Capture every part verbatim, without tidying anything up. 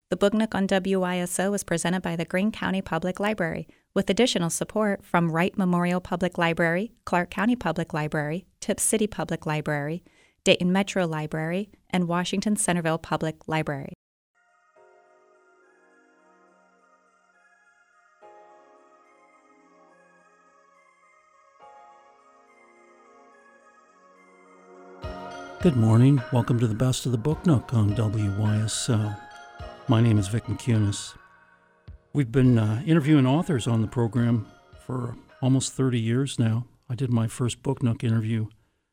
The Book Nook on W Y S O is presented by the Greene County Public Library, with additional support from Wright Memorial Public Library, Clark County Public Library, Tipp City Public Library, Dayton Metro Library, and Washington Centerville Public Library. Good morning. Welcome to the Best of the Book Nook on W Y S O. My name is Vic McCunis. We've been uh, interviewing authors on the program for almost thirty years now. I did my first Book Nook interview.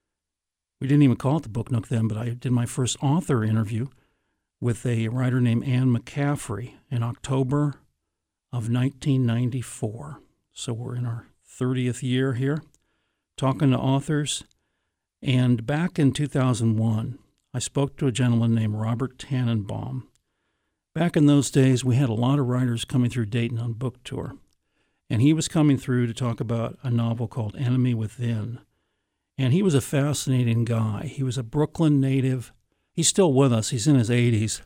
We didn't even call it the Book Nook then, but I did my first author interview with a writer named Anne McCaffrey in October of nineteen ninety-four. So we're in our thirtieth year here, talking to authors. And back in two thousand one, I spoke to a gentleman named Robert Tannenbaum. Back in those days, we had a lot of writers coming through Dayton on book tour. And he was coming through to talk about a novel called Enemy Within. And he was a fascinating guy. He was a Brooklyn native. He's still with us. He's in his eighties.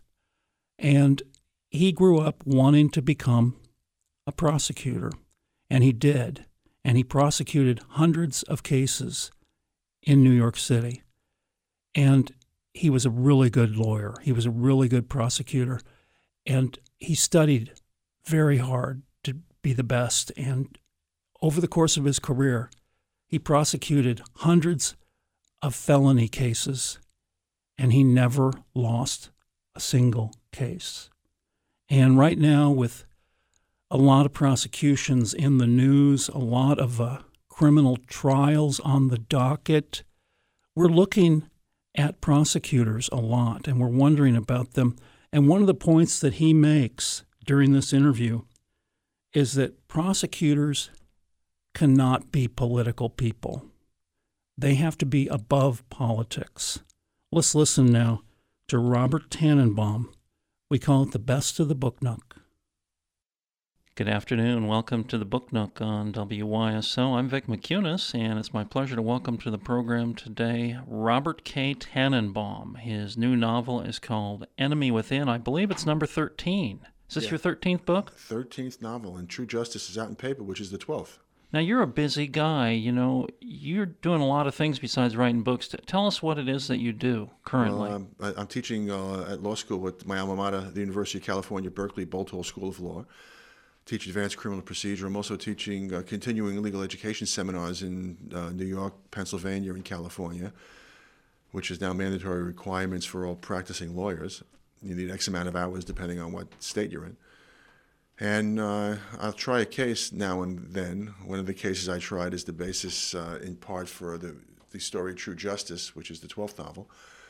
And he grew up wanting to become a prosecutor. And he did. And he prosecuted hundreds of cases in New York City. And he was a really good lawyer. He was a really good prosecutor. And he studied very hard to be the best. And over the course of his career, he prosecuted hundreds of felony cases, and he never lost a single case. And right now, with a lot of prosecutions in the news, a lot of uh, criminal trials on the docket, we're looking at prosecutors a lot, and we're wondering about them. And one of the points that he makes during this interview is that prosecutors cannot be political people. They have to be above politics. Let's listen now to Robert Tannenbaum. We call it the Best of the Book Nook. Good afternoon. Welcome to the Book Nook on W Y S O. I'm Vic McCunis, and it's my pleasure to welcome to the program today Robert K. Tannenbaum. His new novel is called Enemy Within. I believe it's number thirteen. Is this yeah. your thirteenth book? thirteenth novel, and True Justice is out in paper, which is the twelfth. Now, you're a busy guy. You know, you're doing a lot of things besides writing books. Tell us what it is that you do currently. Well, um, I'm teaching uh, at law school at my alma mater, the University of California, Berkeley, Boltall School of Law. Teach advanced criminal procedure. I'm also teaching uh, continuing legal education seminars in uh, New York, Pennsylvania, and California, which is now mandatory requirements for all practicing lawyers. You need X amount of hours depending on what state you're in. And uh, I'll try a case now and then. One of the cases I tried is the basis uh, in part for the, the story True Justice, which is the twelfth novel.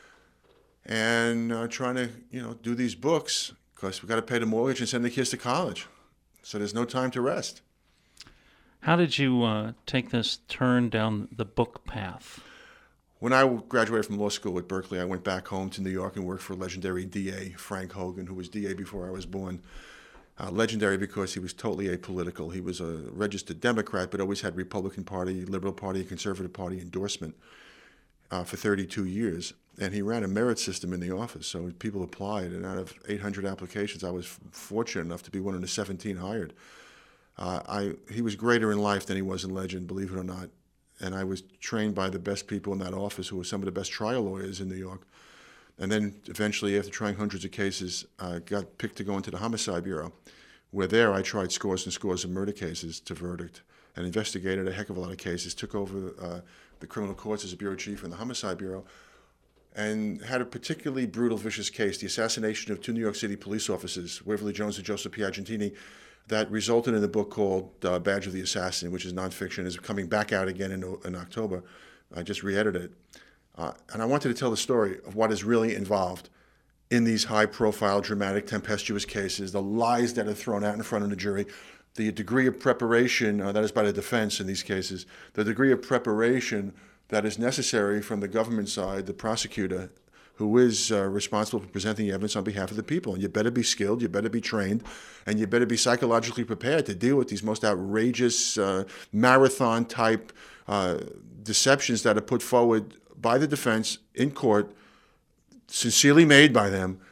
And uh, trying to, you know, do these books because we've got to pay the mortgage and send the kids to college. So there's no time to rest. How did you uh, take this turn down the book path? When I graduated from law school at Berkeley, I went back home to New York and worked for legendary D A Frank Hogan, who was D A before I was born. Uh, legendary because he was totally apolitical. He was a registered Democrat, but always had Republican Party, Liberal Party, Conservative Party endorsement uh, for thirty-two years. And he ran a merit system in the office, so people applied. And out of eight hundred applications, I was fortunate enough to be one of the seventeen hired. Uh, I he was greater in life than he was in legend, believe it or not. And I was trained by the best people in that office, who were some of the best trial lawyers in New York. And then eventually, after trying hundreds of cases, I uh, got picked to go into the Homicide Bureau, where there I tried scores and scores of murder cases to verdict and investigated a heck of a lot of cases, took over uh, the criminal courts as a bureau chief in the Homicide Bureau, and had a particularly brutal, vicious case, the assassination of two New York City police officers, Waverly Jones and Joseph Piagentini, that resulted in a book called uh, Badge of the Assassin, which is nonfiction, is coming back out again in, in October. I just re-edited it. Uh, and I wanted to tell the story of what is really involved in these high-profile, dramatic, tempestuous cases, the lies that are thrown out in front of the jury, the degree of preparation, uh, that is by the defense in these cases, the degree of preparation that is necessary from the government side, the prosecutor, who is uh, responsible for presenting evidence on behalf of the people. And you better be skilled, you better be trained, and you better be psychologically prepared to deal with these most outrageous uh, marathon-type uh, deceptions that are put forward by the defense in court, sincerely made by them,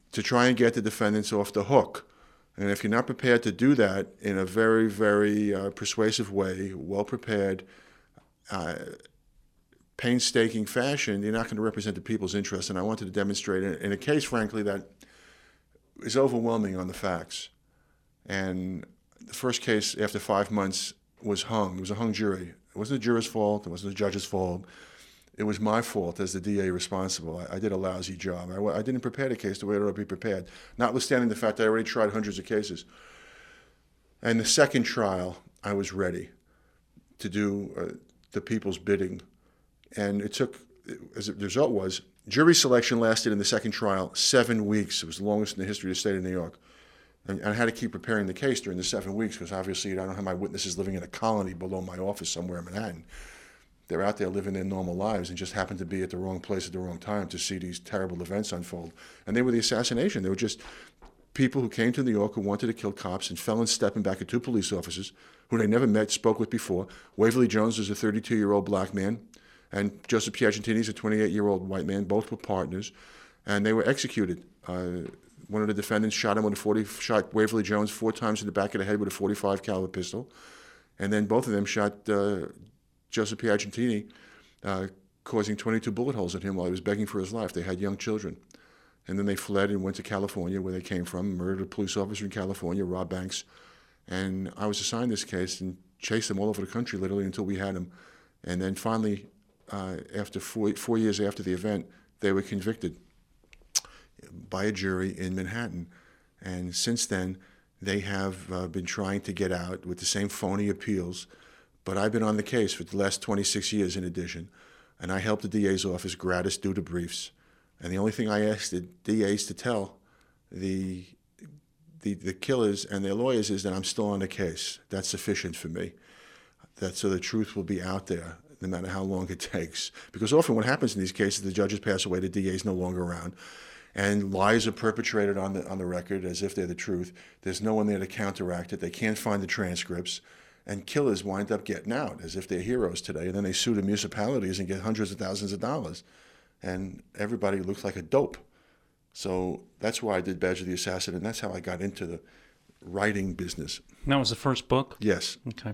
to try and get the defendants off the hook. And if you're not prepared to do that in a very, very uh, persuasive way, well-prepared, uh, painstaking fashion, you're not going to represent the people's interests. And I wanted to demonstrate in, in a case, frankly, that is overwhelming on the facts. And the first case, after five months, was hung. It was a hung jury. It wasn't the juror's fault. It wasn't the judge's fault. It was my fault as the D A responsible. I, I did a lousy job. I, I didn't prepare the case the way it ought to be prepared, notwithstanding the fact that I already tried hundreds of cases. And the second trial, I was ready to do uh, the people's bidding. And it took, as the result was, jury selection lasted in the second trial seven weeks. It was the longest in the history of the state of New York. And, and I had to keep preparing the case during the seven weeks because obviously I don't have my witnesses living in a colony below my office somewhere in Manhattan. They're out there living their normal lives and just happened to be at the wrong place at the wrong time to see these terrible events unfold. And they were the assassination. They were just people who came to New York who wanted to kill cops and fell in step and back at two police officers who they never met, spoke with before. Waverly Jones was a thirty-two-year-old black man, and Joseph Piagentini is a twenty-eight-year-old white man. Both were partners, and they were executed. Uh, one of the defendants shot him with a forty, shot Waverly Jones four times in the back of the head with a forty-five caliber pistol, and then both of them shot uh, Joseph Piagentini, uh, causing twenty-two bullet holes in him while he was begging for his life. They had young children. And then they fled and went to California, where they came from, murdered a police officer in California, robbed banks. And I was assigned this case and chased them all over the country, literally, until we had them. And then finally, uh, after four, four years after the event, they were convicted by a jury in Manhattan. And since then, they have uh, been trying to get out with the same phony appeals. But I've been on the case for the last twenty-six years in addition, and I helped the D A's office gratis do the briefs. And the only thing I asked the D As to tell the, the the killers and their lawyers is that I'm still on the case. That's sufficient for me. That so the truth will be out there, no matter how long it takes. Because often what happens in these cases, the judges pass away, the D A's no longer around, and lies are perpetrated on the on the record as if they're the truth. There's no one there to counteract it. They can't find the transcripts. And killers wind up getting out as if they're heroes today, and then they sue the municipalities and get hundreds of thousands of dollars. And everybody looks like a dope. So that's why I did Badger the Assassin, and that's how I got into the writing business. That was the first book? Yes. Okay.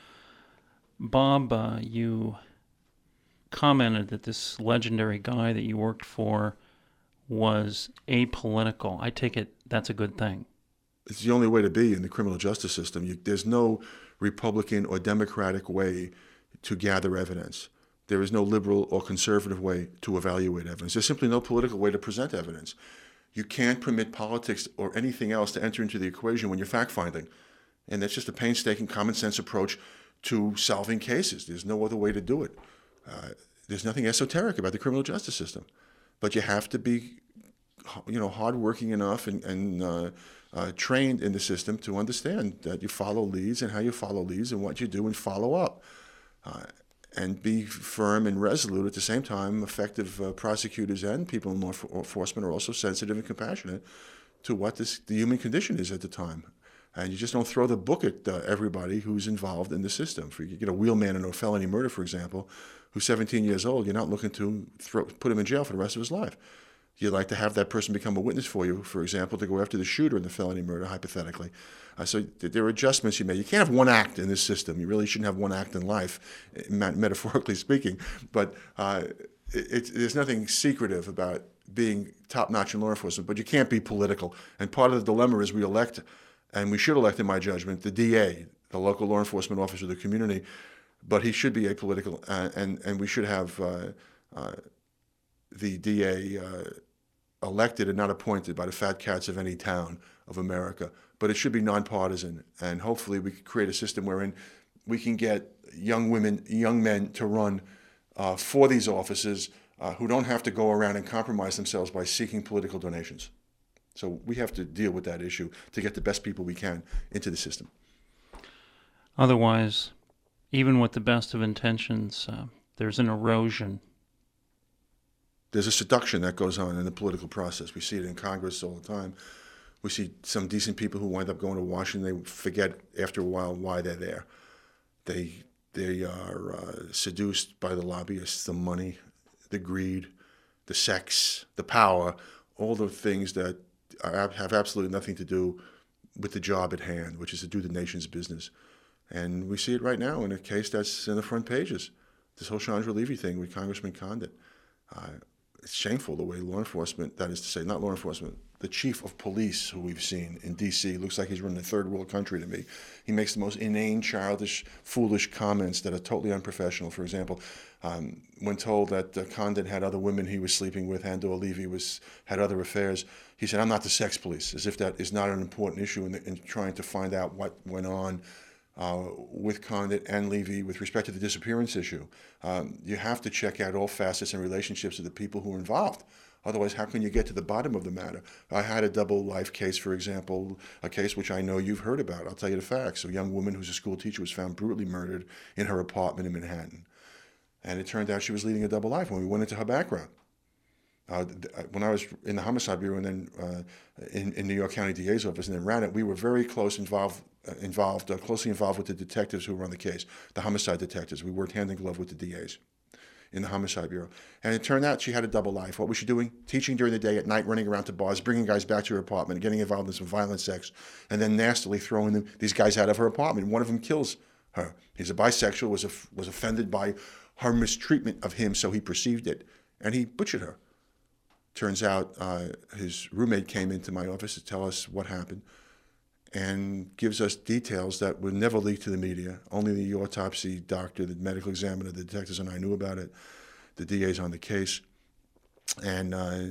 Bob, uh, you commented that this legendary guy that you worked for was apolitical. I take it that's a good thing. It's the only way to be in the criminal justice system. You, there's no Republican or Democratic way to gather evidence. There is no liberal or conservative way to evaluate evidence. There's simply no political way to present evidence. You can't permit politics or anything else to enter into the equation when you're fact-finding. And that's just a painstaking, common-sense approach to solving cases. There's no other way to do it. Uh, there's nothing esoteric about the criminal justice system. But you have to be, you know, hardworking enough and, and uh, uh, trained in the system to understand that you follow leads and how you follow leads and what you do and follow up. Uh, and be firm and resolute at the same time. Effective uh, prosecutors and people in law enforcement are also sensitive and compassionate to what this, the human condition is at the time. And you just don't throw the book at uh, everybody who's involved in the system. For you get a wheelman in a felony murder, for example, who's seventeen years old, you're not looking to throw, put him in jail for the rest of his life. You'd like to have that person become a witness for you, for example, to go after the shooter in the felony murder, hypothetically. Uh, so th- there are adjustments you make. You can't have one act in this system. You really shouldn't have one act in life, met- metaphorically speaking. But uh, it, it, there's nothing secretive about being top-notch in law enforcement, but you can't be political. And part of the dilemma is we elect, and we should elect, in my judgment, the D A, the local law enforcement officer of the community, but he should be apolitical, uh, and, and we should have uh, uh, the D A uh, elected and not appointed by the fat cats of any town of America. But it should be nonpartisan, and hopefully we can create a system wherein we can get young women, young men to run uh, for these offices uh, who don't have to go around and compromise themselves by seeking political donations. So we have to deal with that issue to get the best people we can into the system. Otherwise, even with the best of intentions, uh, there's an erosion. There's a seduction that goes on in the political process. We see it in Congress all the time. We see some decent people who wind up going to Washington. They forget after a while why they're there. They they are uh, seduced by the lobbyists, the money, the greed, the sex, the power, all the things that are, have absolutely nothing to do with the job at hand, which is to do the nation's business. And we see it right now in a case that's in the front pages, this whole Chandra Levy thing with Congressman Condit. Uh, it's shameful the way law enforcement, that is to say, not law enforcement, the chief of police who we've seen in D C, looks like he's running a third world country to me. He makes the most inane, childish, foolish comments that are totally unprofessional. For example, um, when told that uh, Condit had other women he was sleeping with and or Levy was, had other affairs, he said, "I'm not the sex police," as if that is not an important issue in, the, in trying to find out what went on Uh, with Condit and Levy with respect to the disappearance issue. Um, you have to check out all facets and relationships of the people who are involved. Otherwise, how can you get to the bottom of the matter? I had a double life case, for example, a case which I know you've heard about. I'll tell you the facts. A young woman who's a school teacher was found brutally murdered in her apartment in Manhattan. And it turned out she was leading a double life when we went into her background. Uh, when I was in the Homicide Bureau and then uh, in, in New York County D A's office and then ran it, we were very close involved, uh, involved, uh, closely involved with the detectives who were on the case, the homicide detectives. We worked hand in glove with the D A's in the Homicide Bureau. And it turned out she had a double life. What was she doing? Teaching during the day, at night running around to bars, bringing guys back to her apartment, getting involved in some violent sex, and then nastily throwing them, these guys out of her apartment. One of them kills her. He's a bisexual, was, a, was offended by her mistreatment of him, so he perceived it, and he butchered her. Turns out uh, his roommate came into my office to tell us what happened and gives us details that would never leak to the media. Only the autopsy doctor, the medical examiner, the detectives, and I knew about it. The D A's on the case. And uh,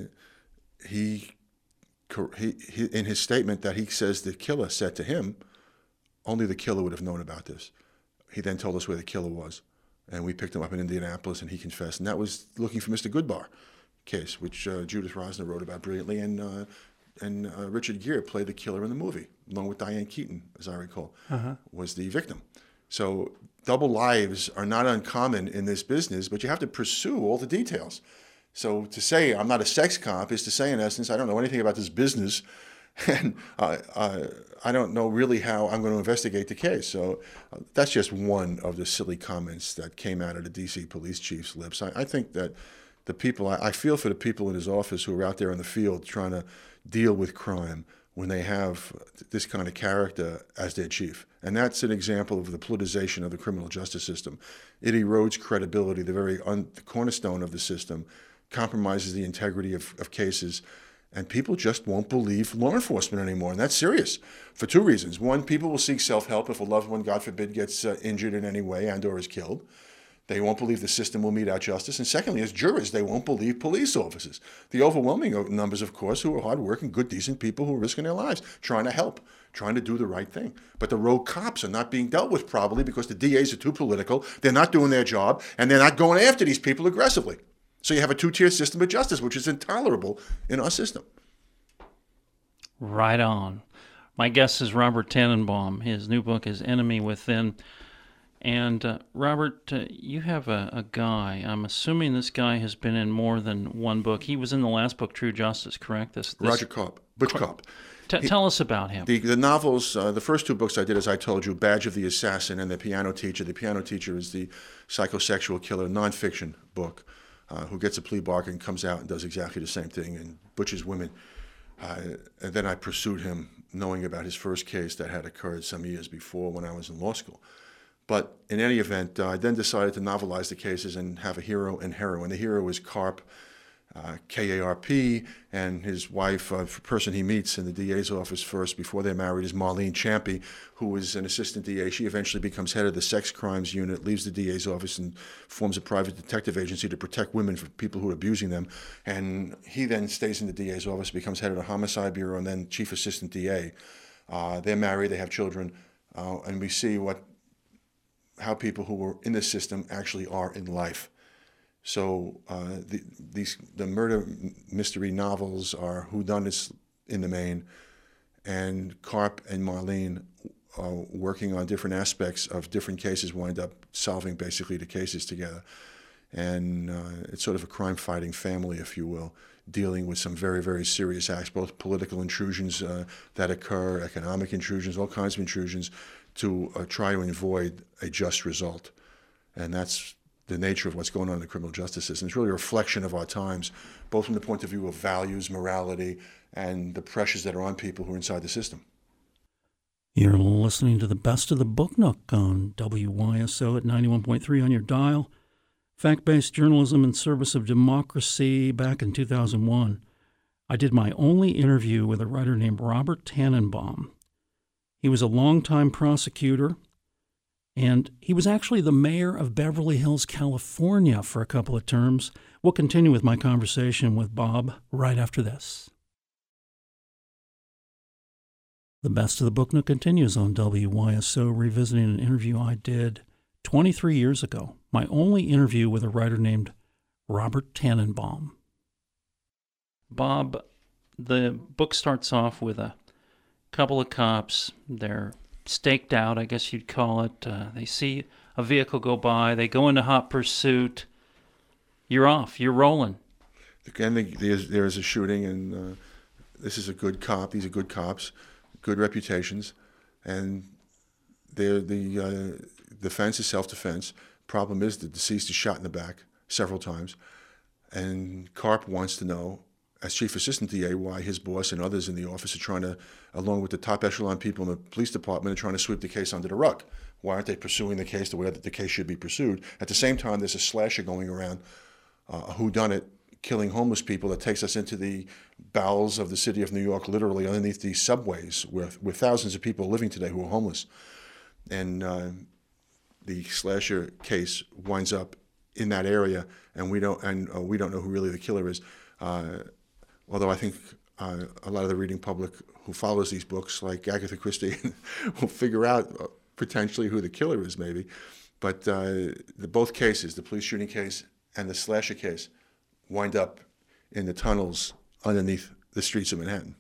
he, he, he, in his statement that he says the killer said to him, only the killer would have known about this. He then told us where the killer was. And we picked him up in Indianapolis, and he confessed. And that was looking for Mister Goodbar case, which uh, Judith Rosner wrote about brilliantly, and uh, and uh, Richard Gere played the killer in the movie, along with Diane Keaton, as I recall, uh-huh. was the victim. So double lives are not uncommon in this business, but you have to pursue all the details. So to say I'm not a sex cop is to say, in essence, I don't know anything about this business, and uh, uh, I don't know really how I'm going to investigate the case. So uh, that's just one of the silly comments that came out of the D C police chief's lips. I, I think that the people, I, I feel for the people in his office who are out there in the field trying to deal with crime when they have this kind of character as their chief. And that's an example of the politicization of the criminal justice system. It erodes credibility, the very un, the cornerstone of the system, compromises the integrity of, of cases, and people just won't believe law enforcement anymore. And that's serious for two reasons. One, people will seek self-help if a loved one, God forbid, gets uh, injured in any way and or is killed. They won't believe the system will mete out justice. And secondly, as jurors, they won't believe police officers. The overwhelming numbers, of course, who are hardworking, good, decent people who are risking their lives, trying to help, trying to do the right thing. But the rogue cops are not being dealt with probably because the D As are too political, they're not doing their job, and they're not going after these people aggressively. So you have a two-tier system of justice, which is intolerable in our system. Right on. My guest is Robert Tannenbaum. His new book is Enemy Within. And uh, Robert, uh, you have a, a guy. I'm assuming this guy has been in more than one book. He was in the last book, True Justice, correct? This, this... Roger Kopp, Butch Car- Kopp. T- he, tell us about him. The, the novels, uh, the first two books I did, as I told you, Badge of the Assassin and The Piano Teacher. The Piano Teacher is the psychosexual killer nonfiction book uh, who gets a plea bargain, comes out and does exactly the same thing and butchers women. Uh, and then I pursued him, knowing about his first case that had occurred some years before when I was in law school. But in any event, uh, I then decided to novelize the cases and have a hero and heroine. The hero is Karp, uh, K A R P, and his wife, uh, the person he meets in the D A's office first before they're married, is Marlene Champy, who is an assistant D A. She eventually becomes head of the sex crimes unit, leaves the D A's office and forms a private detective agency to protect women from people who are abusing them. And he then stays in the D A's office, becomes head of the Homicide Bureau, and then chief assistant D A. Uh, they're married, they have children, uh, and we see what how people who were in the system actually are in life. So uh, the, these the murder mystery novels are whodunits in the main, and Karp and Marlene uh, working on different aspects of different cases wind up solving basically the cases together. And uh, it's sort of a crime-fighting family, if you will, dealing with some very, very serious acts, both political intrusions uh, that occur, economic intrusions, all kinds of intrusions, to uh, try to avoid a just result. And that's the nature of what's going on in the criminal justice system. It's really a reflection of our times, both from the point of view of values, morality, and the pressures that are on people who are inside the system. You're listening to the Best of the Book Nook on W Y S O at ninety-one point three on your dial. Fact-based journalism in service of democracy. Back in two thousand one, I did my only interview with a writer named Robert Tannenbaum. He was a longtime prosecutor, and he was actually the mayor of Beverly Hills, California for a couple of terms. We'll continue with my conversation with Bob right after this. The Best of the Book Nook continues on W Y S O, revisiting an interview I did twenty-three years ago. My only interview with a writer named Robert Tannenbaum. Bob, the book starts off with a couple of cops. They're staked out, I guess you'd call it. Uh, they see a vehicle go by. They go into hot pursuit. You're off. You're rolling. Again, there's, there's a shooting, and uh, this is a good cop. These are good cops, good reputations, and they're, the uh, defense is self-defense. Problem is the deceased is shot in the back several times, and Karp wants to know, as chief assistant D A, why his boss and others in the office are trying to, along with the top echelon people in the police department, are trying to sweep the case under the rug. Why aren't they pursuing the case the way that the case should be pursued? At the same time, there's a slasher going around, uh, a whodunit, killing homeless people that takes us into the bowels of the city of New York, literally underneath these subways, where, where thousands of people are living today who are homeless. And uh, the slasher case winds up in that area, and we don't and uh, we don't know who really the killer is. Uh, although I think uh, a lot of the reading public who follows these books, like Agatha Christie, will figure out uh, potentially who the killer is, maybe. But uh, the both cases, the police shooting case and the slasher case, wind up in the tunnels underneath the streets of Manhattan.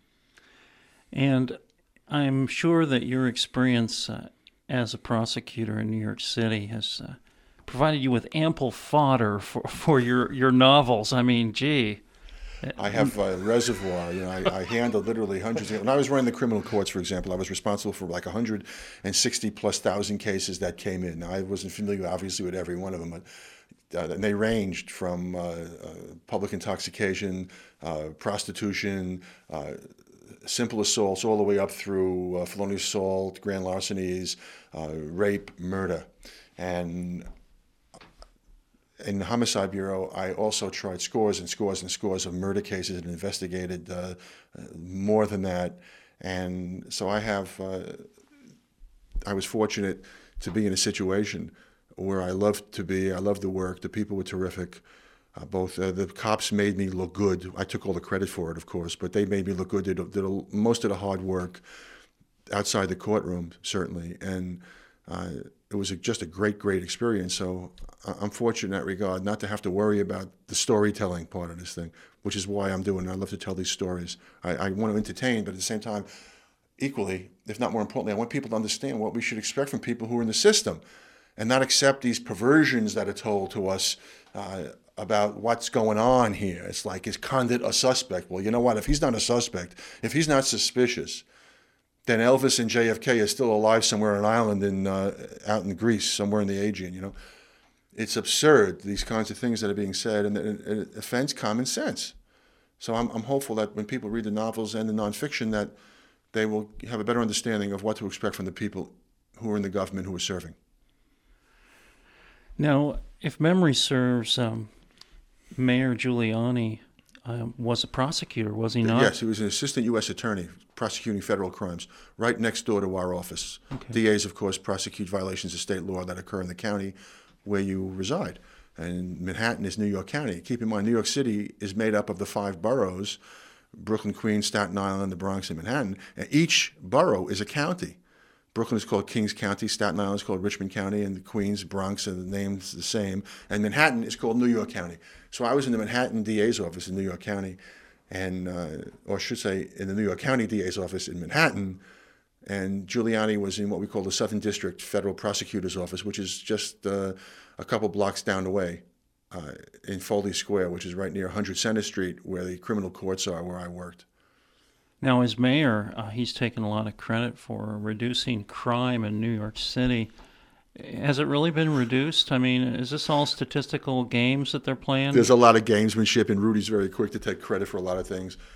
And I'm sure that your experience uh, as a prosecutor in New York City has uh, provided you with ample fodder for, for your, your novels. I mean, gee. I have a reservoir. You know, I, I handled literally hundreds of. When I was running the criminal courts, for example, I was responsible for like one hundred sixty plus thousand cases that came in. Now, I wasn't familiar, obviously, with every one of them, but uh, and they ranged from uh, uh, public intoxication, uh, prostitution, uh, simple assaults, all the way up through uh, felonious assault, grand larcenies, uh, rape, murder, and. In the Homicide Bureau, I also tried scores and scores and scores of murder cases and investigated uh, more than that. And so I have, uh, I was fortunate to be in a situation where I loved to be. I loved the work. The people were terrific. Uh, both uh, the cops made me look good. I took all the credit for it, of course, but they made me look good. They did, did most of the hard work outside the courtroom, certainly. And uh, it was a, just a great, great experience. So I'm fortunate in that regard not to have to worry about the storytelling part of this thing, which is why I'm doing it. I love to tell these stories. I, I want to entertain, but at the same time, equally, if not more importantly, I want people to understand what we should expect from people who are in the system and not accept these perversions that are told to us uh, about what's going on here. It's like, is Condit a suspect? Well, you know what? If he's not a suspect, if he's not suspicious, then Elvis and J F K are still alive somewhere on an island in uh, out in Greece, somewhere in the Aegean, you know. It's absurd, these kinds of things that are being said, and it, it offends common sense. So I'm, I'm hopeful that when people read the novels and the nonfiction, that they will have a better understanding of what to expect from the people who are in the government who are serving. Now, if memory serves, um, Mayor Giuliani uh, was a prosecutor, was he not? Yes, he was an assistant U S attorney prosecuting federal crimes right next door to our office. Okay. D As, of course, prosecute violations of state law that occur in the county where you reside. And Manhattan is New York County. Keep in mind, New York City is made up of the five boroughs, Brooklyn, Queens, Staten Island, the Bronx, and Manhattan. And each borough is a county. Brooklyn is called Kings County, Staten Island is called Richmond County, and the Queens, Bronx, and the name's the same. And Manhattan is called New York County. So I was in the Manhattan D A's office in New York County, and uh, or I should say in the New York County D A's office in Manhattan, and Giuliani was in what we call the Southern District Federal Prosecutor's Office, which is just uh, a couple blocks down the way uh, in Foley Square, which is right near one hundred Center Street, where the criminal courts are, where I worked. Now, as mayor, uh, he's taken a lot of credit for reducing crime in New York City. Has it really been reduced? I mean, is this all statistical games that they're playing? There's a lot of gamesmanship, and Rudy's very quick to take credit for a lot of things.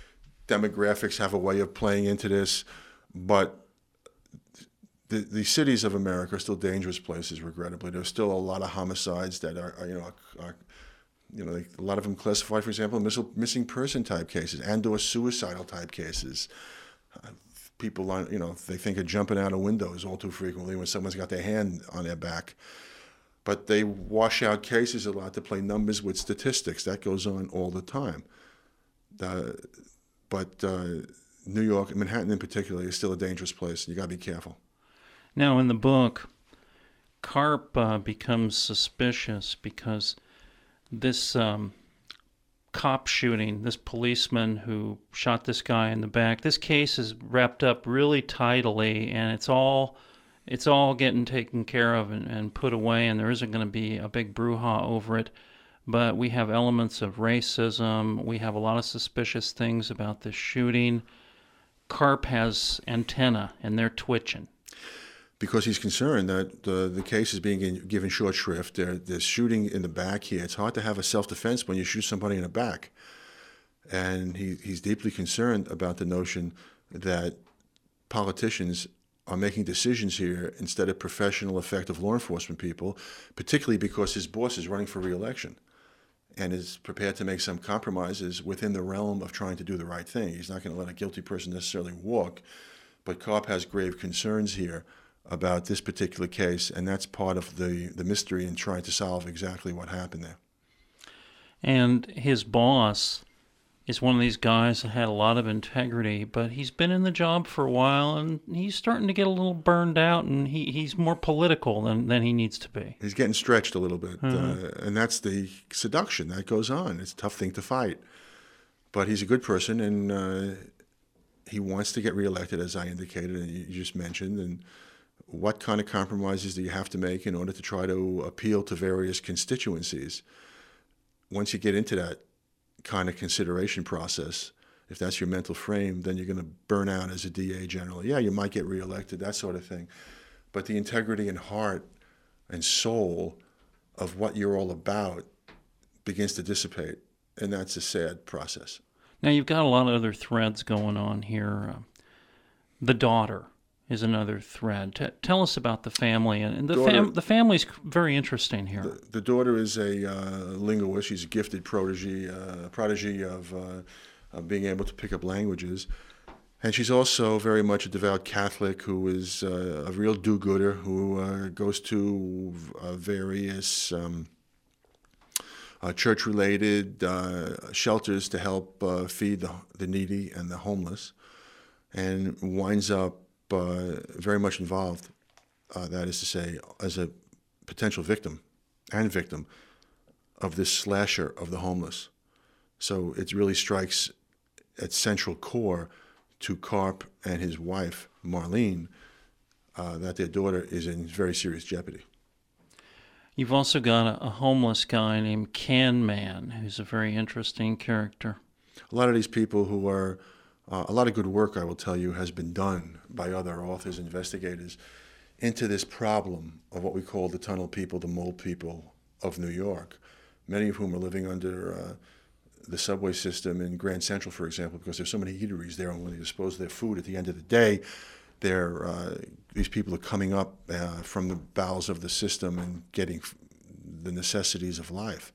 demographics have a way of playing into this, but the the cities of America are still dangerous places. Regrettably, there's still a lot of homicides that are, are you know, are, you know, a lot of them classified, for example, missing missing person type cases and/or suicidal type cases. Uh, people, you know, they think of jumping out of windows all too frequently when someone's got their hand on their back. But they wash out cases a lot to play numbers with statistics. That goes on all the time. Uh, but uh, New York, Manhattan in particular, is still a dangerous place. You got to be careful. Now, in the book, Karp uh, becomes suspicious because this um, cop shooting, this policeman who shot this guy in the back, this case is wrapped up really tidily, and it's all it's all getting taken care of and, and put away, and there isn't going to be a big brouhaha over it. But we have elements of racism. We have a lot of suspicious things about this shooting. Karp has antenna, and they're twitching. Because he's concerned that the, the case is being given short shrift. There, there's shooting in the back here. It's hard to have a self-defense when you shoot somebody in the back. And he, he's deeply concerned about the notion that politicians are making decisions here instead of professional, effective law enforcement people, particularly because his boss is running for re-election and is prepared to make some compromises within the realm of trying to do the right thing. He's not going to let a guilty person necessarily walk, but Karp has grave concerns here about this particular case, and that's part of the, the mystery in trying to solve exactly what happened there. And his boss is one of these guys that had a lot of integrity, but he's been in the job for a while, and he's starting to get a little burned out, and he, he's more political than, than he needs to be. He's getting stretched a little bit, Mm-hmm. uh, and that's the seduction that goes on. It's a tough thing to fight. But he's a good person, and uh, he wants to get reelected, as I indicated, and you just mentioned, and what kind of compromises do you have to make in order to try to appeal to various constituencies? Once you get into that kind of consideration process, if that's your mental frame, then you're going to burn out as a D A generally. Yeah, you might get reelected, that sort of thing. But the integrity and heart and soul of what you're all about begins to dissipate, and that's a sad process. Now, you've got a lot of other threads going on here. Uh, the daughter is another thread. T- tell us about the family. And the, Daughter, fam- the family's very interesting here. The, the daughter is a uh, linguist. She's a gifted protege, uh, prodigy of, uh, of being able to pick up languages. And she's also very much a devout Catholic who is uh, a real do-gooder who uh, goes to uh, various um, uh, church-related uh, shelters to help uh, feed the, the needy and the homeless, and winds up Uh, very much involved, uh, that is to say, as a potential victim and victim of this slasher of the homeless. So it really strikes at central core to Karp and his wife, Marlene, uh, that their daughter is in very serious jeopardy. You've also got a, a homeless guy named Can Man, who's a very interesting character. A lot of these people who are Uh, a lot of good work, I will tell you, has been done by other authors, investigators, into this problem of what we call the tunnel people, the mole people of New York, many of whom are living under uh, the subway system in Grand Central, for example, because there's so many eateries there, and when they dispose of their food at the end of the day, they're, uh, these people are coming up uh, from the bowels of the system and getting the necessities of life.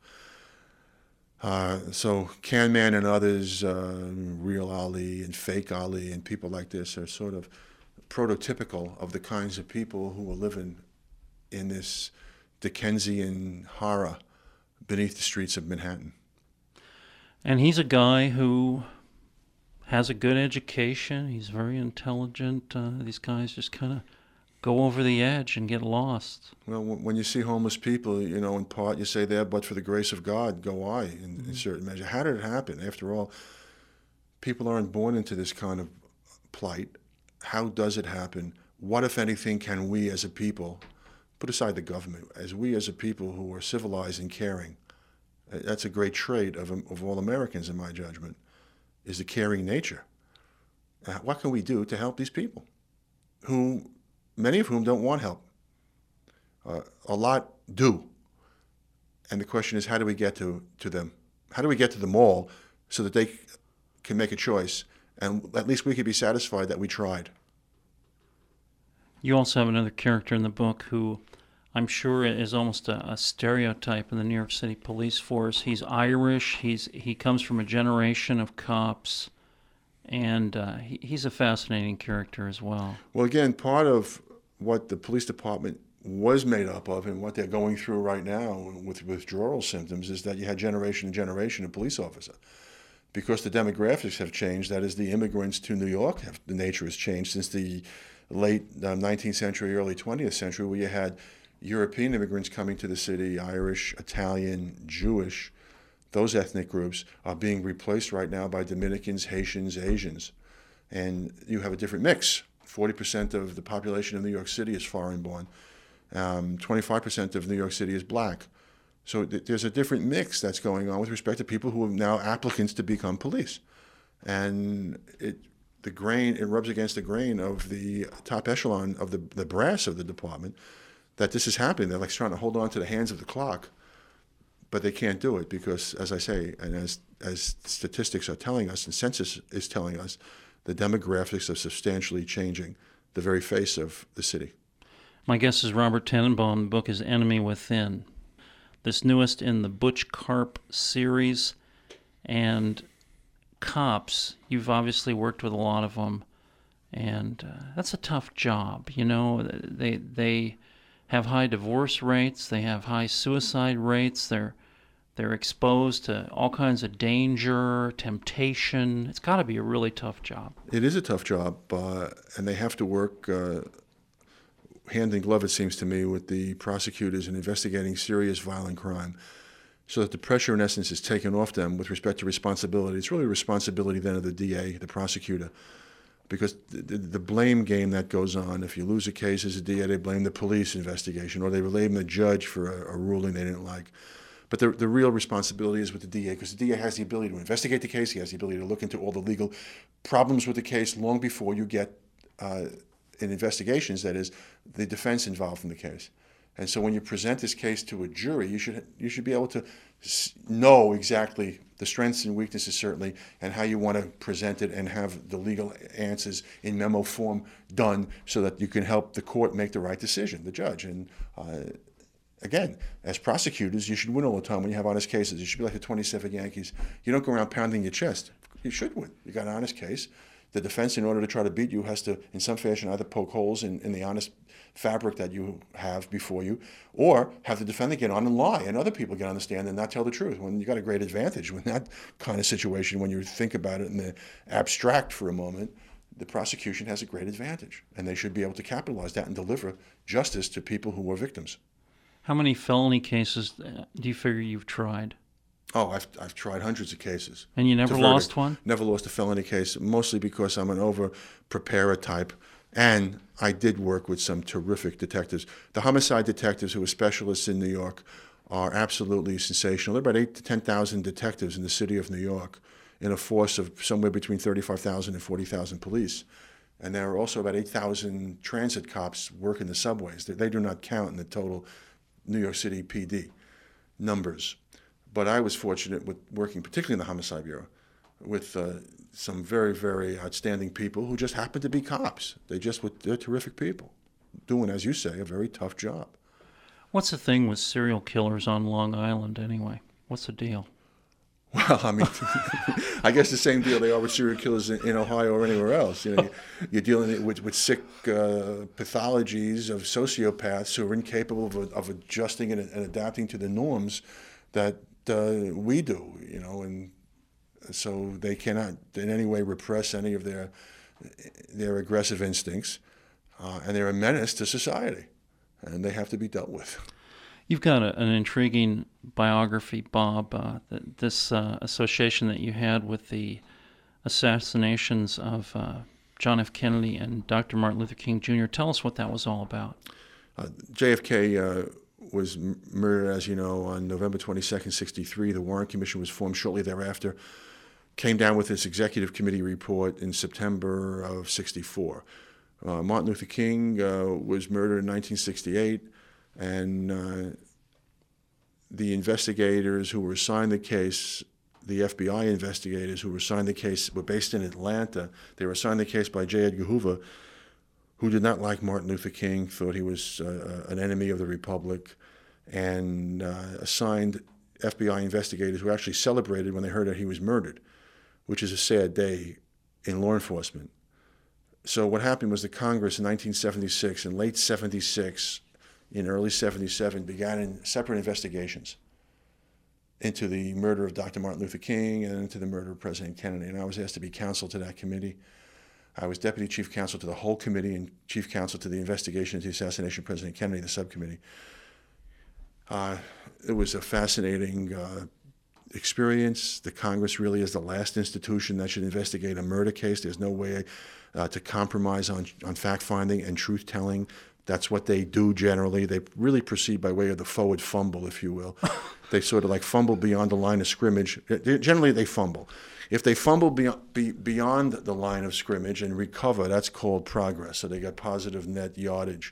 Uh, so Can Man and others, uh, Real Ali and Fake Ali and people like this are sort of prototypical of the kinds of people who are living in this Dickensian horror beneath the streets of Manhattan. And he's a guy who has a good education. He's very intelligent. Uh, these guys just kind of go over the edge and get lost. Well, when you see homeless people, you know, in part you say there, but for the grace of God, go I, in, mm-hmm. in certain measure. How did it happen? After all, people aren't born into this kind of plight. How does it happen? What, if anything, can we as a people, put aside the government, as we as a people who are civilized and caring, that's a great trait of, of all Americans, in my judgment, is the caring nature. Uh, what can we do to help these people who... many of whom don't want help? Uh, a lot do. And the question is, how do we get to, to them? How do we get to them all so that they can make a choice And at least we could be satisfied that we tried. You also have another character in the book who I'm sure is almost a, a stereotype in the New York City police force. He's Irish. He's he comes from a generation of cops, and uh, he, he's a fascinating character as well. Well, again, part of what the police department was made up of and what they're going through right now with withdrawal symptoms is that you had generation and generation of police officer. Because the demographics have changed, that is, the immigrants to New York, have, the nature has changed since the late um, nineteenth century, early twentieth century, where you had European immigrants coming to the city, Irish, Italian, Jewish. Those ethnic groups are being replaced right now by Dominicans, Haitians, Asians. And you have a different mix. forty percent of the population of New York City is foreign-born. Um, twenty-five percent of New York City is black. So th- there's a different mix that's going on with respect to people who are now applicants to become police. And it the grain, it rubs against the grain of the top echelon of the, the brass of the department that this is happening. They're like trying to hold on to the hands of the clock, but they can't do it because, as I say, and as as statistics are telling us, and census is telling us, the demographics are substantially changing the very face of the city. My guest is Robert Tannenbaum. The book is Enemy Within, this newest in the Butch Karp series. And cops, you've obviously worked with a lot of them, and uh, that's a tough job. You know, they they have high divorce rates, they have high suicide rates, they're they're exposed to all kinds of danger, temptation. It's got to be a really tough job. It is a tough job, uh, and they have to work uh, hand in glove, it seems to me, with the prosecutors in investigating serious violent crime, so that the pressure, in essence, is taken off them with respect to responsibility. It's really a responsibility then of the D A, the prosecutor, because the, the, the blame game that goes on, if you lose a case as a D A, they blame the police investigation, or they blame the judge for a, a ruling they didn't like. But the, the real responsibility is with the D A, because the D A has the ability to investigate the case. He has the ability to look into all the legal problems with the case long before you get, uh, in investigations, that is, the defense involved in the case. And so when you present this case to a jury, you should you should be able to know exactly the strengths and weaknesses, certainly, and how you want to present it and have the legal answers in memo form done so that you can help the court make the right decision, the judge. And uh, again, as prosecutors, you should win all the time when you have honest cases. You should be like the twenty-seven Yankees. You don't go around pounding your chest. You should win. You got an honest case. The defense, in order to try to beat you, has to, in some fashion, either poke holes in, in the honest fabric that you have before you, or have the defendant get on and lie, and other people get on the stand and not tell the truth. When you got a great advantage with that kind of situation, when you think about it in the abstract for a moment, the prosecution has a great advantage, and they should be able to capitalize that and deliver justice to people who were victims. How many felony cases do you figure you've tried? Oh, I've I've tried hundreds of cases. And you never lost one? Never lost a felony case, mostly because I'm an over-preparer type, and I did work with some terrific detectives. The homicide detectives who are specialists in New York are absolutely sensational. There are about eight to ten thousand detectives in the city of New York in a force of somewhere between thirty-five thousand and forty thousand police. And there are also about eight thousand transit cops working the subways. They, they do not count in the total New York City P D numbers. But I was fortunate with working, particularly in the Homicide Bureau, with uh, some very, very outstanding people who just happened to be cops. They just were they're terrific people, doing, as you say, a very tough job. What's the thing with serial killers on Long Island, anyway? What's the deal? Well, I mean, I guess the same deal they are with serial killers in, in Ohio or anywhere else. You know, you're dealing with, with sick uh, pathologies of sociopaths who are incapable of, of adjusting and, and adapting to the norms that uh, we do. You know, and so they cannot in any way repress any of their their aggressive instincts, uh, and they're a menace to society, and they have to be dealt with. You've got a, an intriguing biography, Bob, uh, th- this uh, association that you had with the assassinations of uh, John F. Kennedy and Doctor Martin Luther King Junior Tell us what that was all about. Uh, J F K uh, was m- murdered, as you know, on November twenty-second, sixty-three. The Warren Commission was formed shortly thereafter, came down with its executive committee report in September of sixty-four. Uh, Martin Luther King uh, was murdered in nineteen sixty-eight. And uh, the investigators who were assigned the case the F B I investigators who were assigned the case were based in Atlanta. They were assigned the case by J. Edgar Hoover, who did not like Martin Luther King, thought he was uh, an enemy of the Republic, and uh, assigned F B I investigators who actually celebrated when they heard that he was murdered, which is a sad day in law enforcement. So what happened was the Congress in nineteen seventy-six, in late seventy-six, in early seventy-seven, began in separate investigations into the murder of Doctor Martin Luther King and into the murder of President Kennedy. And I was asked to be counsel to that committee. I was deputy chief counsel to the whole committee and chief counsel to the investigation into the assassination of President Kennedy, the subcommittee. Uh, it was a fascinating uh, experience. The Congress really is the last institution that should investigate a murder case. There's no way uh, to compromise on, on fact-finding and truth-telling. That's what they do generally. They really proceed by way of the forward fumble, if you will. They sort of like fumble beyond the line of scrimmage. Generally, they fumble. If they fumble beyond, be, beyond the line of scrimmage and recover, that's called progress. So they got positive net yardage.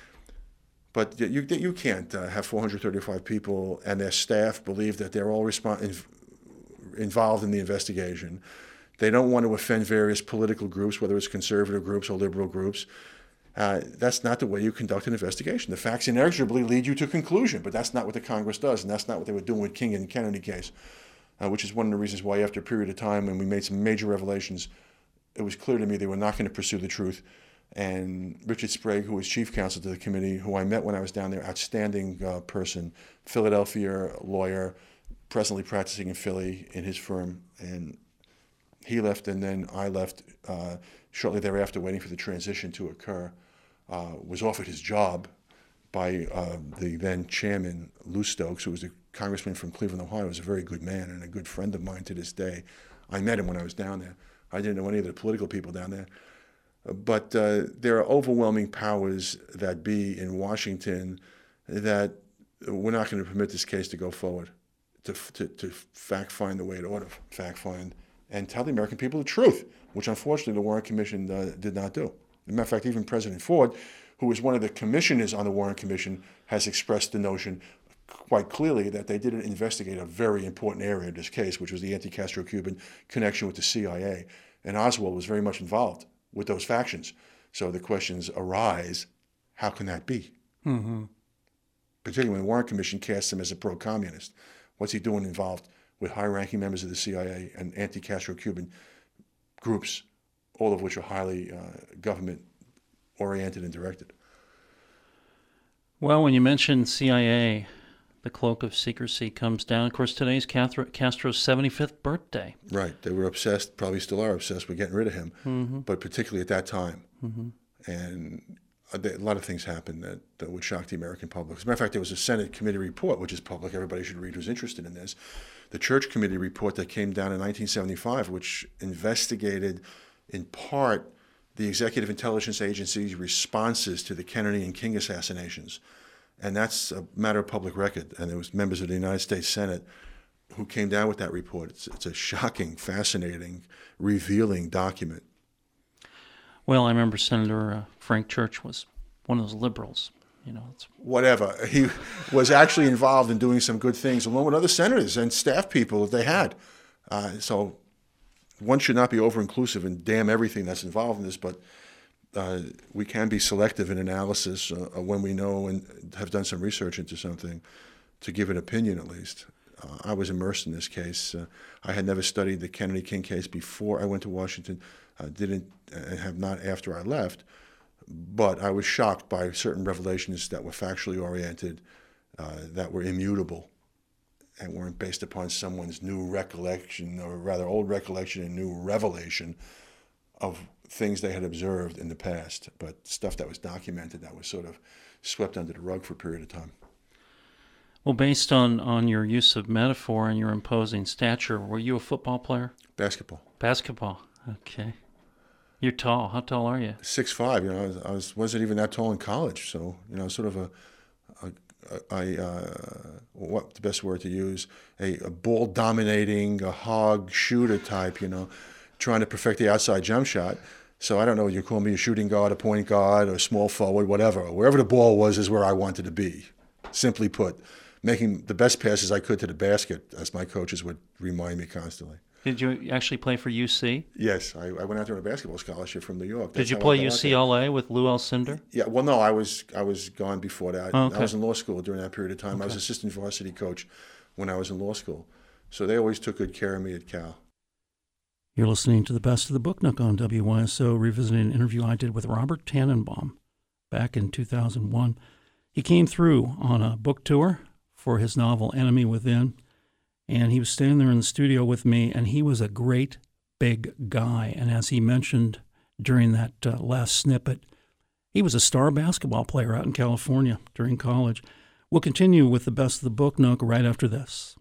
But you, you can't uh, have four hundred thirty-five people and their staff believe that they're all respon- in, involved in the investigation. They don't want to offend various political groups, whether it's conservative groups or liberal groups. Uh, that's not the way you conduct an investigation. The facts inexorably lead you to conclusion, but that's not what the Congress does, and that's not what they were doing with King and the Kennedy case, uh, which is one of the reasons why after a period of time when we made some major revelations, it was clear to me they were not going to pursue the truth. And Richard Sprague, who was chief counsel to the committee, who I met when I was down there, outstanding uh, person, Philadelphia lawyer, presently practicing in Philly in his firm, and he left and then I left uh, shortly thereafter, waiting for the transition to occur. Uh, was offered his job by uh, the then chairman, Lou Stokes, who was a congressman from Cleveland, Ohio. He was a very good man and a good friend of mine to this day. I met him when I was down there. I didn't know any of the political people down there. But uh, there are overwhelming powers that be in Washington that we're not going to permit this case to go forward, to, to, to fact find the way it ought to fact find, and tell the American people the truth, which unfortunately the Warren Commission uh, did not do. As a matter of fact, even President Ford, who was one of the commissioners on the Warren Commission, has expressed the notion quite clearly that they didn't investigate a very important area in this case, which was the anti-Castro-Cuban connection with the C I A. And Oswald was very much involved with those factions. So the questions arise, how can that be? Mm-hmm. Particularly when the Warren Commission casts him as a pro-communist. What's he doing involved with high-ranking members of the C I A and anti-Castro-Cuban groups, all of which are highly uh, government-oriented and directed? Well, when you mention C I A, the cloak of secrecy comes down. Of course, today's Castro's seventy-fifth birthday. Right. They were obsessed, probably still are obsessed with getting rid of him, mm-hmm. but particularly at that time. Mm-hmm. And a lot of things happened that, that would shock the American public. As a matter of fact, there was a Senate committee report, which is public. Everybody should read who's interested in this. The Church Committee report that came down in nineteen seventy-five, which investigated in part the Executive Intelligence Agency's responses to the Kennedy and King assassinations. And that's a matter of public record. And there was members of the United States Senate who came down with that report. It's, it's a shocking, fascinating, revealing document. Well, I remember Senator uh, Frank Church was one of those liberals. You know, it's... Whatever. He was actually involved in doing some good things along with other senators and staff people that they had. Uh, so one should not be over-inclusive and damn everything that's involved in this, but uh, we can be selective in analysis uh, when we know and have done some research into something to give an opinion at least. Uh, I was immersed in this case. Uh, I had never studied the Kennedy King case before I went to Washington. I didn't and have not after I left, but I was shocked by certain revelations that were factually oriented, uh, that were immutable, and weren't based upon someone's new recollection, or rather old recollection and new revelation of things they had observed in the past, but stuff that was documented that was sort of swept under the rug for a period of time. Well, based on, on your use of metaphor and your imposing stature, were you a football player? Basketball. Basketball. Okay. You're tall. How tall are you? six foot five. You know, I, was, I was, wasn't even that tall in college. So, you know, sort of a, a, a, a uh, what the best word to use, a, a ball-dominating, a hog shooter type, you know, trying to perfect the outside jump shot. So I don't know, you call me a shooting guard, a point guard, or a small forward, whatever. Wherever the ball was is where I wanted to be, simply put. making the best passes I could to the basket, as my coaches would remind me constantly. Did you actually play for U C? Yes, I, I went out there on a basketball scholarship from New York. That's Did you how play I got U out C there. L A with Lou Alcindor? Yeah, well, no, I was I was gone before that. Oh, okay. I was in law school during that period of time. Okay. I was assistant varsity coach when I was in law school. So they always took good care of me at Cal. You're listening to the Best of the Book Nook on W Y S O, revisiting an interview I did with Robert Tannenbaum back in two thousand one. He came through on a book tour for his novel Enemy Within, and he was standing there in the studio with me, and he was a great big guy. And as he mentioned during that uh, last snippet, he was a star basketball player out in California during college. We'll continue with the Best of the Book Nook right after this.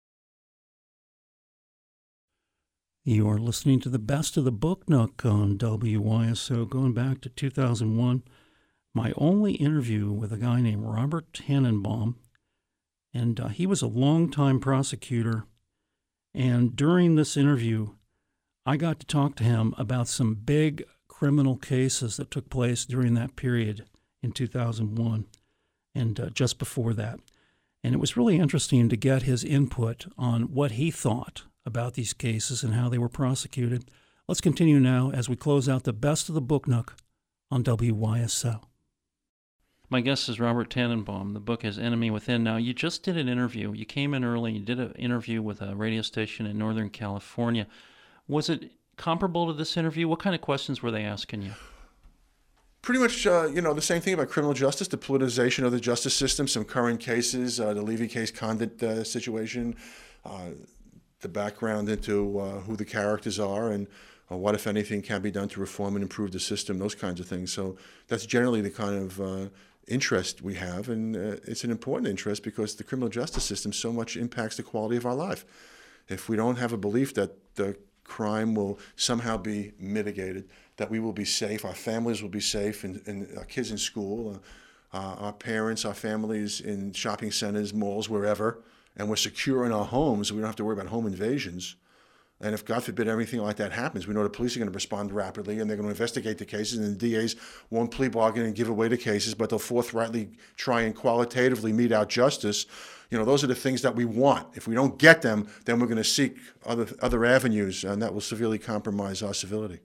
You are listening to the Best of the Book Nook on W Y S O, going back to two thousand one. My only interview with a guy named Robert Tannenbaum, and uh, he was a longtime prosecutor. And during this interview, I got to talk to him about some big criminal cases that took place during that period in two thousand one and uh, just before that. And it was really interesting to get his input on what he thought about these cases and how they were prosecuted. Let's continue now as we close out the Best of the Book Nook on W Y S O. My guest is Robert Tannenbaum. The book is Enemy Within. Now, you just did an interview. You came in early. You did an interview with a radio station in Northern California. Was it comparable to this interview? What kind of questions were they asking you? Pretty much, uh, you know, the same thing about criminal justice, the politicization of the justice system, some current cases, uh, the Levy case Condit uh, situation, uh, the background into uh, who the characters are and uh, what, if anything, can be done to reform and improve the system, those kinds of things. So that's generally the kind of uh, interest we have, and uh, it's an important interest because the criminal justice system so much impacts the quality of our life. If we don't have a belief that the crime will somehow be mitigated, that we will be safe, our families will be safe, and, and our kids in school, uh, uh, our parents, our families in shopping centers, malls, wherever, and we're secure in our homes, we don't have to worry about home invasions. And if, God forbid, anything like that happens, we know the police are going to respond rapidly and they're going to investigate the cases, and the D As won't plea bargain and give away the cases, but they'll forthrightly try and qualitatively mete out justice. You know, those are the things that we want. If we don't get them, then we're going to seek other other avenues, and that will severely compromise our civility.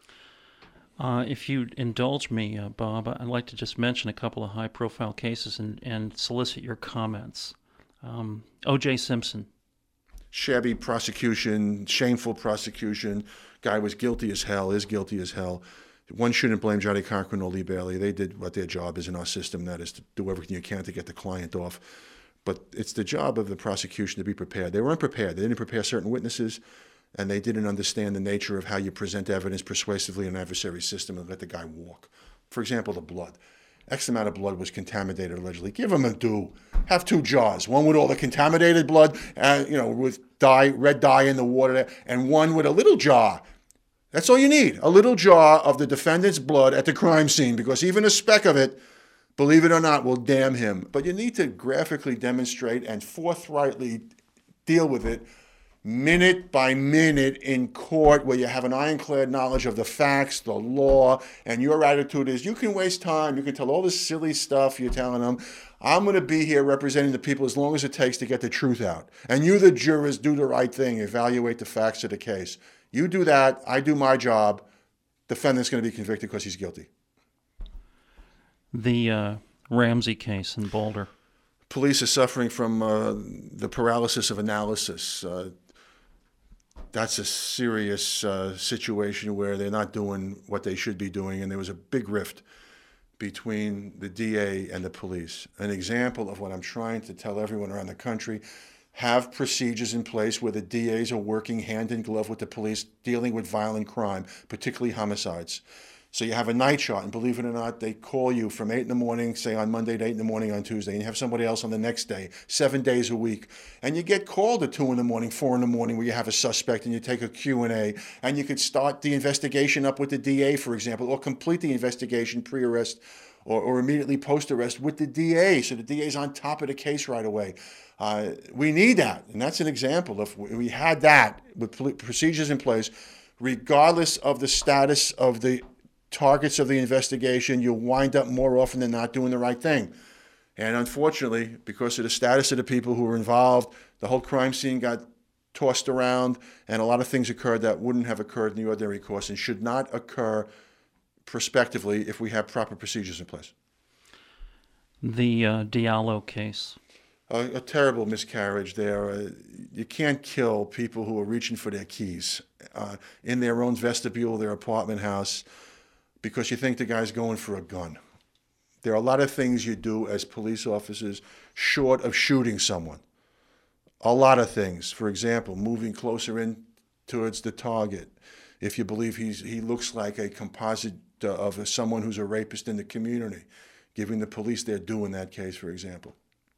Uh, if you'd indulge me, uh, Bob, I'd like to just mention a couple of high-profile cases and, and solicit your comments. Um, O J Simpson. Shabby prosecution, shameful prosecution. Guy was guilty as hell, is guilty as hell. One shouldn't blame Johnny Cochran or Lee Bailey. They did what their job is in our system, that is to do everything you can to get the client off. But it's the job of the prosecution to be prepared. They were unprepared. They didn't prepare certain witnesses, and they didn't understand the nature of how you present evidence persuasively in an adversary system and let the guy walk. For example, the blood. X amount of blood was contaminated, allegedly. Give them a due. Have two jars. One with all the contaminated blood, uh, you know, with dye, red dye in the water, and one with a little jar. That's all you need. A little jar of the defendant's blood at the crime scene, because even a speck of it, believe it or not, will damn him. But you need to graphically demonstrate and forthrightly deal with it minute by minute in court, where you have an ironclad knowledge of the facts, the law, and your attitude is you can waste time, you can tell all this silly stuff you're telling them. I'm going to be here representing the people as long as it takes to get the truth out. And you, the jurors, do the right thing, evaluate the facts of the case. You do that, I do my job, defendant's going to be convicted because he's guilty. The uh, Ramsey case in Boulder. Police are suffering from uh, the paralysis of analysis. Uh, That's a serious uh, situation where they're not doing what they should be doing, and there was a big rift between the D A and the police. An example of what I'm trying to tell everyone around the country: have procedures in place where the D As are working hand in glove with the police, dealing with violent crime, particularly homicides. So you have a night shot, and believe it or not, they call you from eight in the morning, say on Monday to eight in the morning on Tuesday, and you have somebody else on the next day, seven days a week. And you get called at two in the morning, four in the morning, where you have a suspect, and you take a Q and A, and you could start the investigation up with the D A, for example, or complete the investigation pre-arrest or, or immediately post-arrest with the D A, so the D A's on top of the case right away. Uh, we need that, and that's an example. If we had that with procedures in place, regardless of the status of the targets of the investigation, you'll wind up more often than not doing the right thing. And unfortunately, because of the status of the people who were involved, the whole crime scene got tossed around, and a lot of things occurred that wouldn't have occurred in the ordinary course and should not occur prospectively if we have proper procedures in place. The uh, Diallo case. A, a terrible miscarriage there. Uh, you can't kill people who are reaching for their keys uh, in their own vestibule of their apartment house because you think the guy's going for a gun. There are a lot of things you do as police officers short of shooting someone. A lot of things. For example, moving closer in towards the target. If you believe he's he looks like a composite uh, of a, someone who's a rapist in the community, giving the police their due in that case, for example.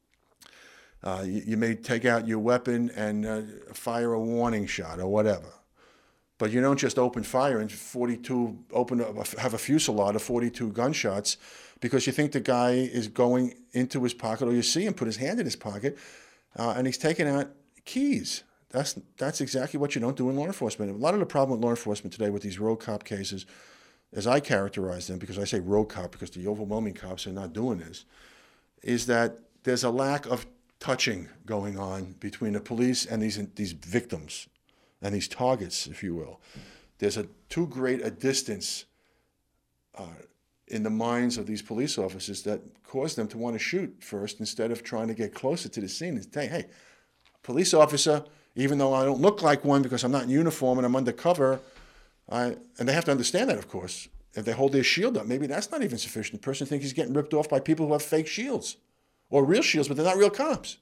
Uh, you, you may take out your weapon and uh, fire a warning shot or whatever. But you don't just open fire and forty-two open have a fusillade of forty-two gunshots because you think the guy is going into his pocket, or you see him put his hand in his pocket uh, and he's taking out keys. That's that's exactly what you don't do in law enforcement. A lot of the problem with law enforcement today with these rogue cop cases, as I characterize them, because I say rogue cop because the overwhelming cops are not doing this, is that there's a lack of touching going on between the police and these these victims and these targets, if you will. There's a too great a distance uh, in the minds of these police officers that cause them to want to shoot first instead of trying to get closer to the scene and say, hey, police officer, even though I don't look like one because I'm not in uniform and I'm undercover, I, and they have to understand that, of course. If they hold their shield up, maybe that's not even sufficient. The person thinks he's getting ripped off by people who have fake shields or real shields, but they're not real cops.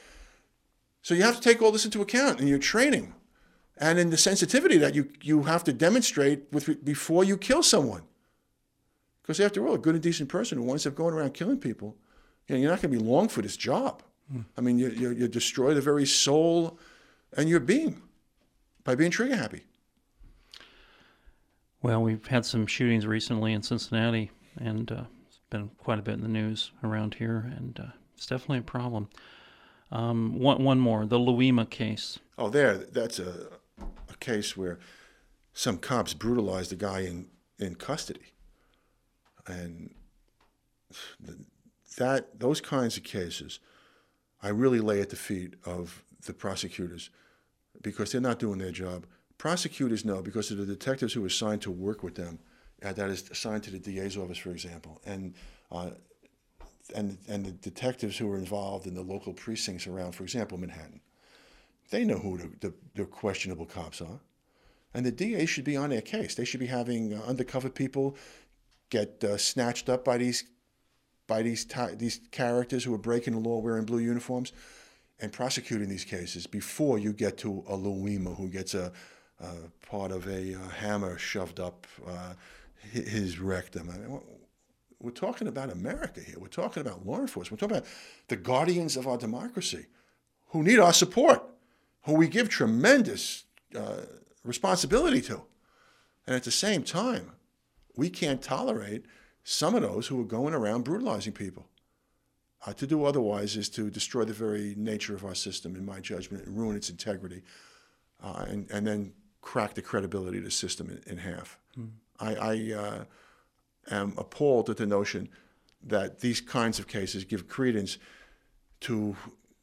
So you have to take all this into account in your training and in the sensitivity that you, you have to demonstrate with before you kill someone. Because after all, a good and decent person who winds up going around killing people, you know, you're not going to be long for this job. Mm. I mean, you, you, you destroy the very soul and your being by being trigger happy. Well, we've had some shootings recently in Cincinnati, and uh, it's been quite a bit in the news around here, and uh, it's definitely a problem. Um, one, one more, the Louima case. Oh, there, that's a, a case where some cops brutalized a guy in, in custody. And the, that those kinds of cases, I really lay at the feet of the prosecutors because they're not doing their job. Prosecutors know because of the detectives who are assigned to work with them, uh, that is assigned to the D A's office, for example, and uh, and and the detectives who are involved in the local precincts around, for example, Manhattan. They know who the, the, the questionable cops are. And the D A should be on their case. They should be having uh, undercover people get uh, snatched up by these by these ta- these characters who are breaking the law wearing blue uniforms and prosecuting these cases before you get to a Louima who gets a, a part of a, a hammer shoved up uh, his rectum. I mean, we're talking about America here. We're talking about law enforcement. We're talking about the guardians of our democracy who need our support, who we give tremendous uh, responsibility to. And at the same time, we can't tolerate some of those who are going around brutalizing people. Uh, to do otherwise is to destroy the very nature of our system, in my judgment, and ruin its integrity, uh, and, and then crack the credibility of the system in, in half. Mm. I, I uh, am appalled at the notion that these kinds of cases give credence to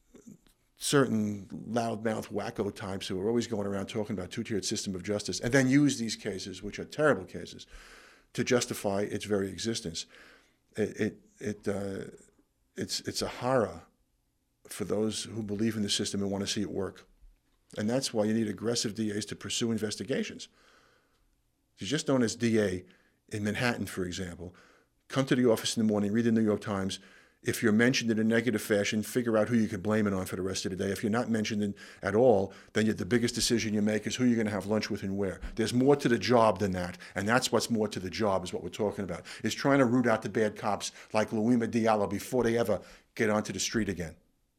certain loudmouth wacko types who are always going around talking about two-tiered system of justice and then use these cases, which are terrible cases, to justify its very existence. It, it, it uh, it's, it's a horror for those who believe in the system and want to see it work. And that's why you need aggressive D As to pursue investigations. You just don't, as D A in Manhattan, for example, come to the office in the morning, read the New York Times. If you're mentioned in a negative fashion, figure out who you can blame it on for the rest of the day. If you're not mentioned in, at all, then you, the biggest decision you make is who you're going to have lunch with and where. There's more to the job than that, and that's what's more to the job is what we're talking about, is trying to root out the bad cops like Louima Diallo before they ever get onto the street again.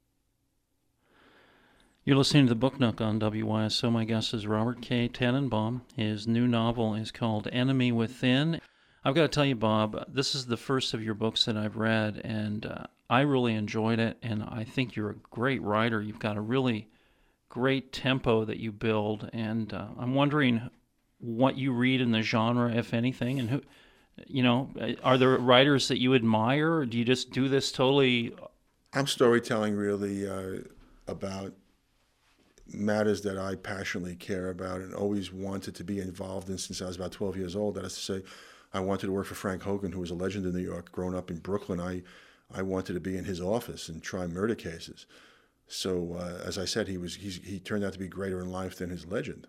You're listening to The Book Nook on W Y S O. My guest is Robert K. Tannenbaum. His new novel is called Enemy Within. I've got to tell you, Bob, this is the first of your books that I've read, and uh, I really enjoyed it, and I think you're a great writer. You've got a really great tempo that you build, and uh, I'm wondering what you read in the genre, if anything, and who You know, are there writers that you admire, or do you just do this totally? I'm storytelling really uh, about matters that I passionately care about and always wanted to be involved in since I was about twelve years old. That is to say, I wanted to work for Frank Hogan, who was a legend in New York. Growing up in Brooklyn, I, I wanted to be in his office and try murder cases. So uh, as I said, he was he's, he turned out to be greater in life than his legend.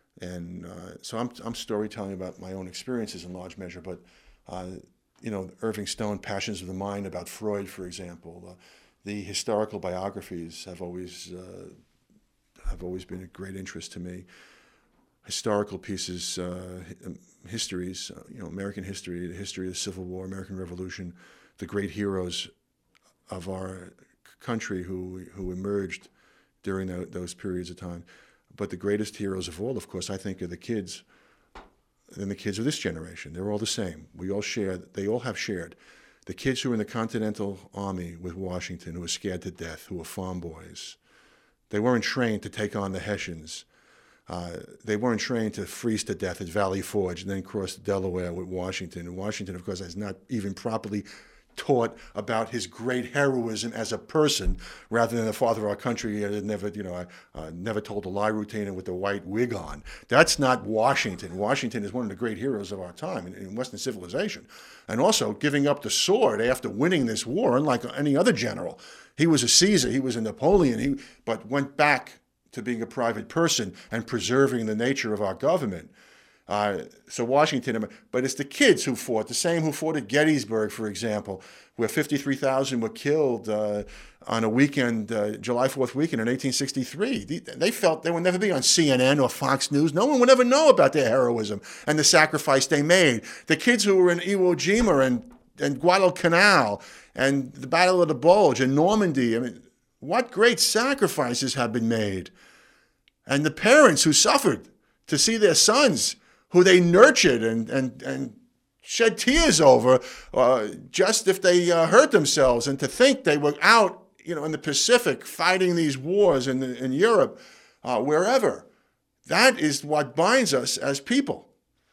And uh, so I'm I'm storytelling about my own experiences in large measure, but uh, you know, Irving Stone, Passions of the Mind, about Freud, for example. Uh, the historical biographies have always uh, have always been a great interest to me. Historical pieces, uh, histories, uh, you know, American history, the history of the Civil War, American Revolution, the great heroes of our country who who emerged during the, those periods of time. But the greatest heroes of all, of course, I think, are the kids, and the kids of this generation. They're all the same. We all share, they all have shared. The kids who were in the Continental Army with Washington, who were scared to death, who were farm boys. They weren't trained to take on the Hessians. Uh, they weren't trained to freeze to death at Valley Forge and then cross Delaware with Washington. And Washington, of course, has not even properly taught about his great heroism as a person, rather than the father of our country. He had never, you know, uh, never told a lie routine and with the white wig on. That's not Washington. Washington is one of the great heroes of our time in, in Western civilization. And also giving up the sword after winning this war, unlike any other general. He was a Caesar, he was a Napoleon, he, but went back to being a private person and preserving the nature of our government. Uh, so Washington, but it's the kids who fought, the same who fought at Gettysburg, for example, where fifty-three thousand were killed uh, on a weekend, uh, July fourth weekend in eighteen sixty-three. They, they felt they would never be on C N N or Fox News. No one would ever know about their heroism and the sacrifice they made. The kids who were in Iwo Jima and, and Guadalcanal and the Battle of the Bulge and Normandy, I mean, what great sacrifices have been made. And the parents who suffered to see their sons, who they nurtured and, and, and shed tears over, uh, just if they uh, hurt themselves, and to think they were out, you know, in the Pacific fighting these wars in, the, in Europe, uh, wherever. That is what binds us as people.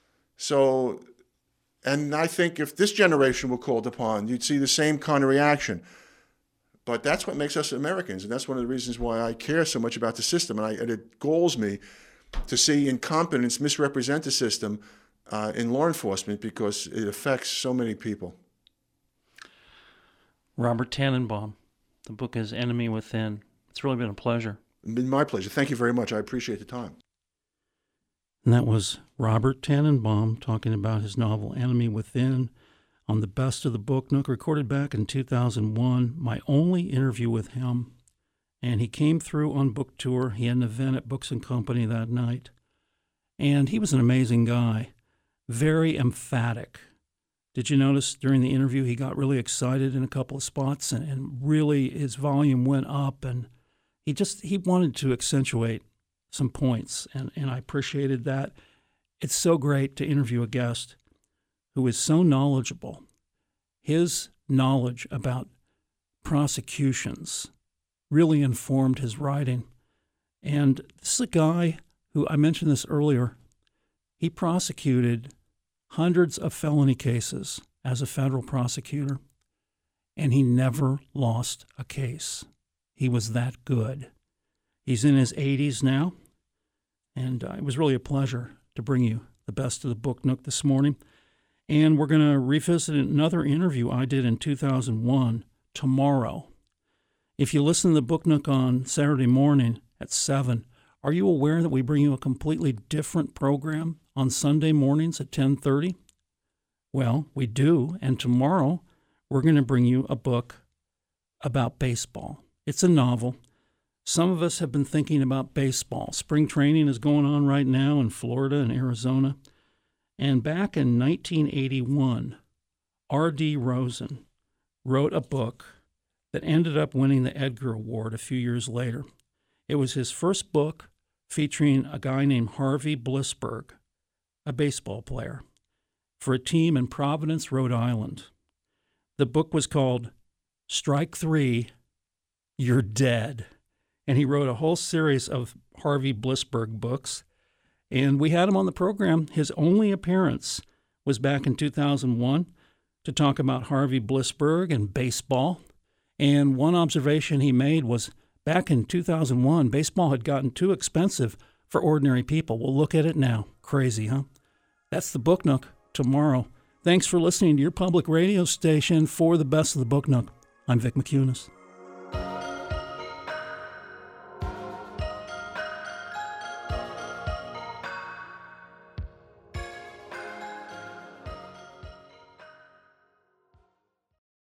So, and I think if this generation were called upon, you'd see the same kind of reaction. But that's what makes us Americans, and that's one of the reasons why I care so much about the system, and, I, and it galls me to see incompetence misrepresent the system uh, in law enforcement, because it affects so many people. Robert Tannenbaum, the book is Enemy Within. It's really been a pleasure. It's been my pleasure. Thank you very much. I appreciate the time. And that was Robert Tannenbaum talking about his novel Enemy Within on the Best of the Book Nook, recorded back in two thousand one, my only interview with him. And he came through on book tour. He had an event at Books and Company that night. And he was an amazing guy, very emphatic. Did you notice during the interview he got really excited in a couple of spots, and, and really his volume went up, and he just he wanted to accentuate some points, and, and I appreciated that. It's so great to interview a guest who is so knowledgeable. His knowledge about prosecutions really informed his writing. And this is a guy who, I mentioned this earlier, he prosecuted hundreds of felony cases as a federal prosecutor, and he never lost a case. He was that good. He's in his eighties now, and uh, it was really a pleasure to bring you the Best of the Book Nook this morning. And we're going to revisit another interview I did in two thousand one tomorrow. If you listen to the Book Nook on Saturday morning at seven, are you aware that we bring you a completely different program on Sunday mornings at ten thirty? Well, we do, and tomorrow we're going to bring you a book about baseball. It's a novel. Some of us have been thinking about baseball. Spring training is going on right now in Florida and Arizona. And back in nineteen eighty-one, R D Rosen wrote a book that ended up winning the Edgar Award a few years later. It was his first book featuring a guy named Harvey Blissberg, a baseball player, for a team in Providence, Rhode Island. The book was called Strike Three, You're Dead. And he wrote a whole series of Harvey Blissberg books. And we had him on the program. His only appearance was back in two thousand one to talk about Harvey Blissberg and baseball. And one observation he made was back in two thousand one, baseball had gotten too expensive for ordinary people. Well, look at it now. Crazy, huh? That's the Book Nook tomorrow. Thanks for listening to your public radio station for the Best of the Book Nook. I'm Vic McCunis.